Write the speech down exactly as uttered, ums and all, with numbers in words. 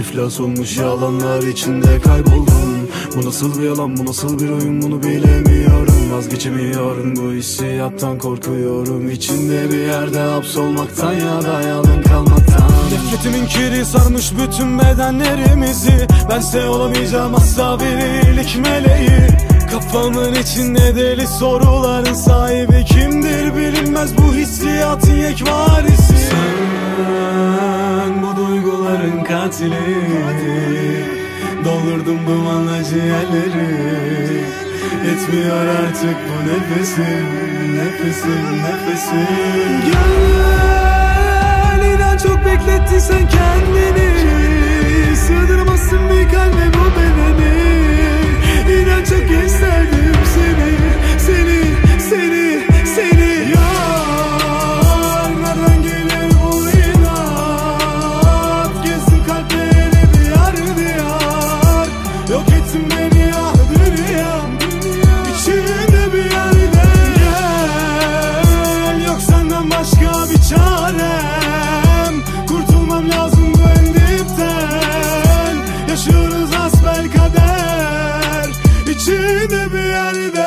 iflas olmuş yalanlar içinde kayboldum. Bu nasıl bir yalan, bu nasıl bir oyun, bunu bilemiyorum. Vazgeçemiyorum bu hissiyattan, korkuyorum. İçinde bir yerde hapsolmaktan ya da yalın kalmaktan. Nefretimin kiri sarmış bütün bedenlerimizi. Bense olamayacağım asla bir iyilik meleği. Kafamın içinde deli soruların sahibi kimdir bilinmez, bu hissiyatın yekvarisi. Sen bu duyguların katili, doldurdum dumanla ciğerleri. Yetmiyor artık bu nefesim, nefesim, nefesim. Gel, inan çok beklettin sen kendini. Sığdıramazsın bir kalbe bu bedeni. İnan çok isterdim seni, seni, seni, seni. Yar, nereden gelir bu inat? Gezdim kalpleri diyar diyar. Yok ettin beni ya dünyam, İçinde bir yerde. Gel, yok senden başka bir çarem. Kurtulmam lazım bu en dipten. Yaşıyoruz hasbelkader, İçinde bir yerde.